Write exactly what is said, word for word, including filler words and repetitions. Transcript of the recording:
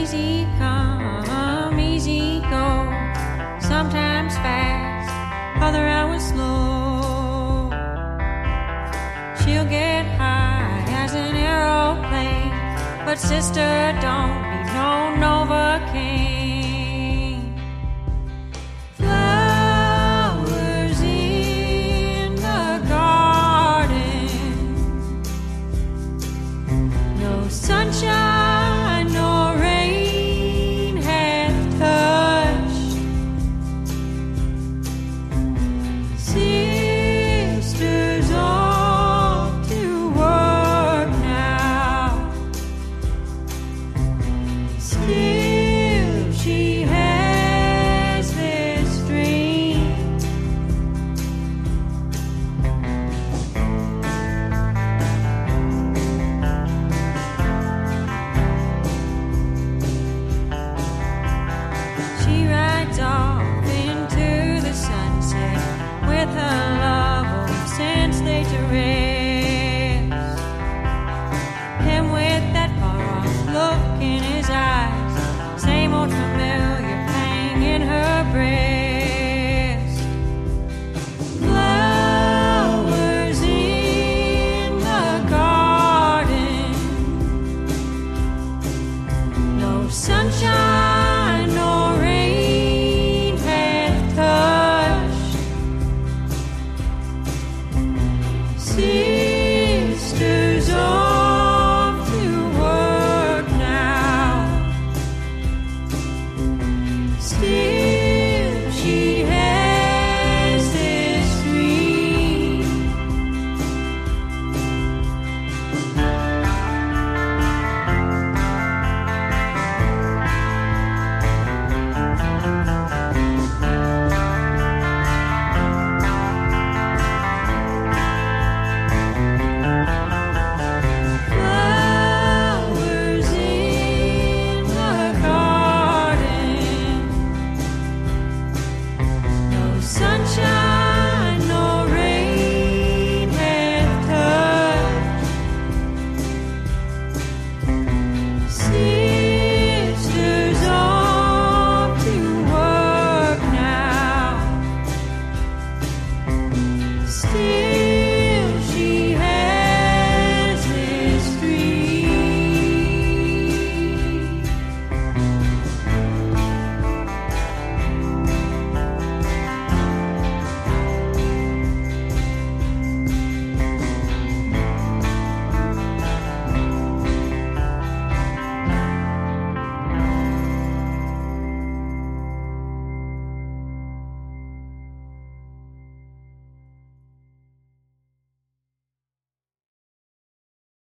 easy come, easy go. Sometimes fast, other hours slow. She'll get high as an aeroplane, but sister don't need no Novocaine. Flowers in the garden, no sunshine, no rain hath touched. Sisters off to work now. Still she has this dream. She rides off into the sunset with her love of since they to rest.